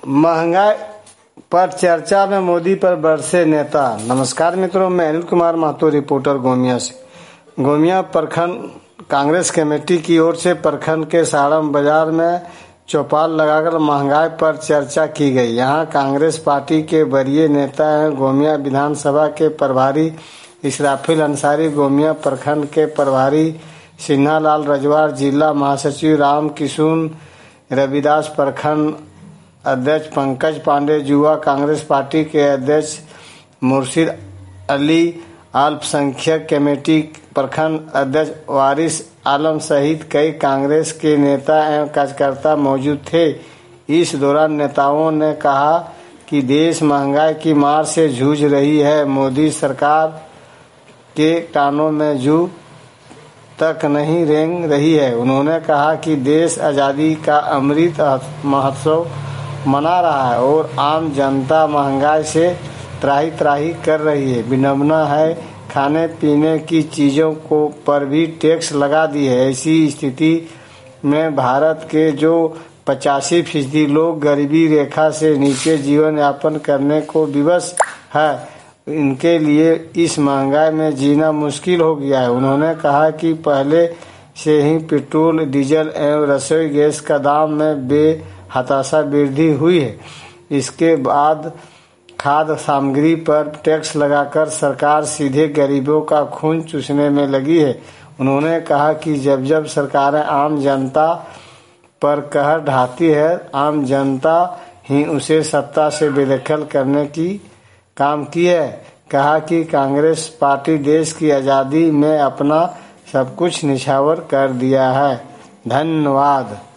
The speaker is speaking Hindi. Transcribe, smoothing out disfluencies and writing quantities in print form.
महंगाई पर चर्चा में मोदी पर बरसे नेता। नमस्कार मित्रों, मैं अनिल कुमार महतो, रिपोर्टर गोमिया से। गोमिया प्रखंड कांग्रेस कमेटी की ओर से प्रखंड के साड़म बाजार में चौपाल लगाकर महंगाई पर चर्चा की गई। यहां कांग्रेस पार्टी के वरीय नेता हैं गोमिया विधानसभा के प्रभारी इसराफिल अंसारी, गोमिया प्रखंड के प्रभारी सिन्हा लाल रजवाड़, जिला महासचिव राम किशुन रविदास, प्रखंड अध्यक्ष पंकज पांडे, युवा कांग्रेस पार्टी के अध्यक्ष मुर्शिद अली, अल्पसंख्यक कमेटी प्रखंड अध्यक्ष वारिस आलम सहित कई कांग्रेस के नेता एवं कार्यकर्ता मौजूद थे। इस दौरान नेताओं ने कहा कि देश महंगाई की मार से जूझ रही है। मोदी सरकार के कानों में जू तक नहीं रेंग रही है। उन्होंने कहा कि देश आज़ादी का अमृत महोत्सव मना रहा है और आम जनता महंगाई से त्राही त्राही कर रही है। विडंबना है, खाने पीने की चीज़ों को पर भी टैक्स लगा दी है। ऐसी स्थिति में भारत के जो 85% लोग गरीबी रेखा से नीचे जीवन यापन करने को विवश है, इनके लिए इस महंगाई में जीना मुश्किल हो गया है। उन्होंने कहा कि पहले से ही पेट्रोल, डीजल एवं रसोई गैस का दाम में बेहताशा वृद्धि हुई है। इसके बाद खाद्य सामग्री पर टैक्स लगाकर सरकार सीधे गरीबों का खून चूसने में लगी है। उन्होंने कहा कि जब जब सरकारें आम जनता पर कहर ढाती है, आम जनता ही उसे सत्ता से बेदखल करने की काम की है। कहा कि कांग्रेस पार्टी देश की आज़ादी में अपना सब कुछ निछावर कर दिया है। धन्यवाद।